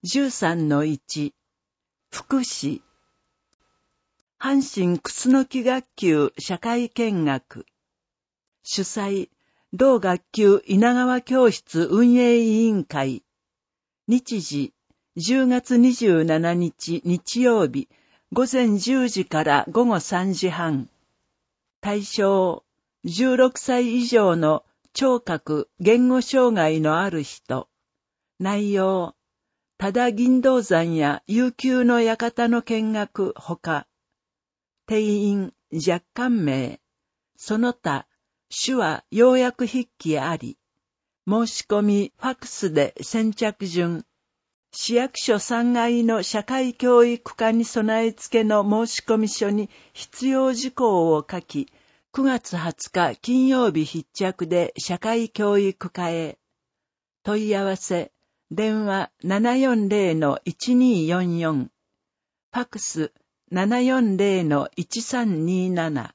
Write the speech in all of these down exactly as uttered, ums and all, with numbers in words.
じゅうさんのいち、福祉。阪神楠木学級社会見学。主催、同学級稲川教室運営委員会。日時、じゅうがつにじゅうしちにち日曜日、ごぜんじゅうじからごごさんじはん。対象、じゅうろくさい以上の聴覚・言語障害のある人。内容、多田銀道山や悠久の館の見学ほか、定員若干名、その他、手話要約筆記あり、申し込みファックスで先着順、市役所さんがいの社会教育課に備え付けの申し込み書に必要事項を書き、くがつはつか金曜日必着で社会教育課へ。問い合わせ、電話 ななよんぜろのいちによんよん、ファックス ななよんぜろのいちさんになな。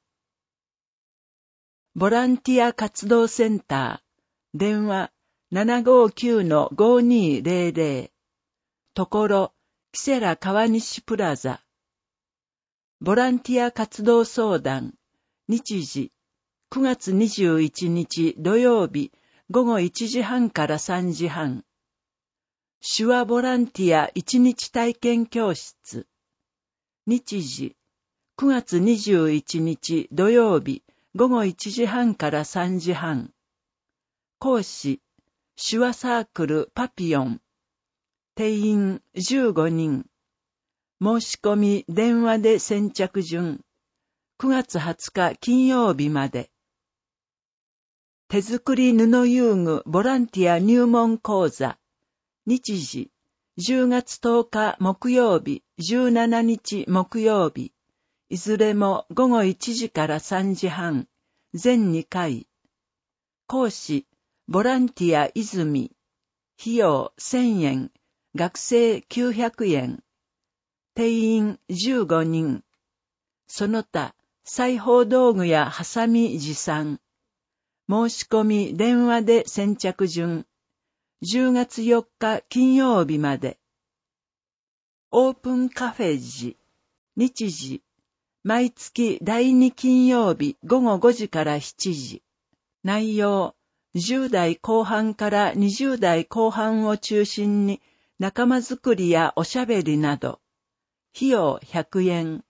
ボランティア活動センター、電話 ななごきゅうのごにぜろぜろ、ところ、キセラ川西プラザ。ボランティア活動相談、日時、くがつにじゅういちにち土曜日、ごごいちじはんからさんじはん。手話ボランティアいちにち体験教室。日時、くがつにじゅういちにち土曜日、ごごいちじはんからさんじはん。講師、手話サークルパピヨン。定員じゅうごにん。申し込み電話で先着順。くがつはつか金曜日まで。手作り布遊具ボランティア入門講座。日時、じゅうがつとおか木曜日、じゅうしちにち木曜日。いずれもごごいちじからさんじはん。全にかい。講師、ボランティア泉。費用せんえん。学生きゅうひゃくえん。定員じゅうごにん。その他、裁縫道具やハサミ持参。申し込み電話で先着順。じゅうがつよっか金曜日まで。オープンカフェ時。日時。毎月だいに金曜日ごごごじからしちじ。内容。じゅうだいこう半からにじゅうだいこう半を中心に仲間づくりやおしゃべりなど。費用ひゃくえん。